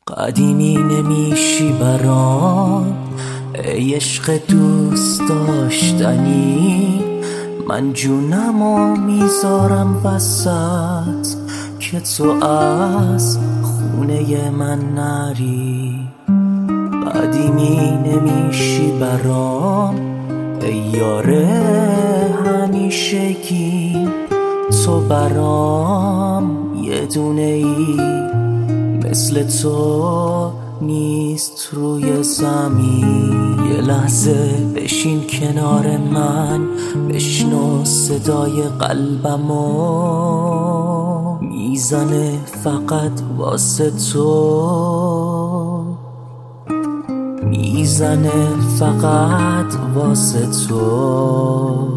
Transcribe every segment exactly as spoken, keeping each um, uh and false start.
قدیمی نمیشی برام ای عشق دوست داشتنی، من جونمو میذارم وسط که تو از خونه من نری. قدیمی نمیشی برام ای یاره همیشگی، تو برام یه دونه ای مثل تو نیست روی زمین. یه لحظه بشین کنار من، بشنو صدای قلبمو میزنه فقط واسه تو، میزنه فقط واسه تو.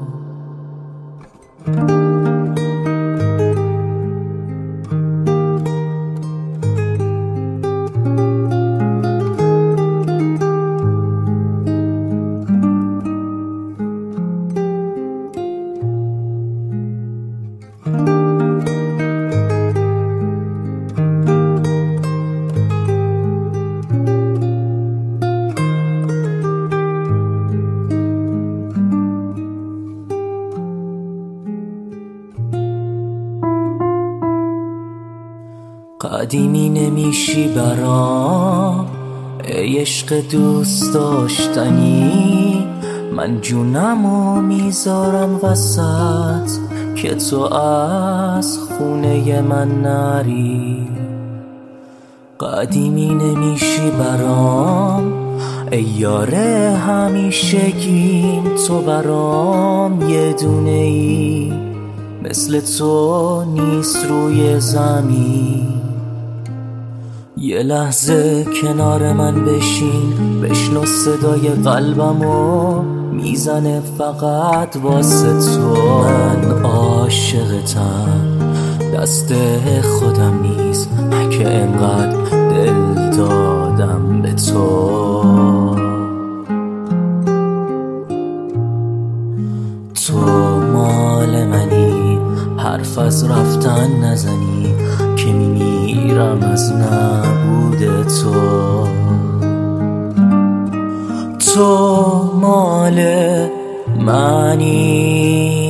قدیمی نمیشی برام ای عشق دوست داشتنی، من جونمو میذارم وسط که تو از خونه من نری. قدیمی نمیشی برام ای یاره همیشگیم، تو برام یه دونه ای مثل تو نیست روی زمین. یه لحظه کنار من بشین، بشنو صدای قلبمو میزنه فقط واسه تو. من عاشقتم، دست خودم نیست که انقدر دل دادم به تو. تو مال منی، حرف از رفتن نزنی که میمیرم از نبود تو. تو مال منی.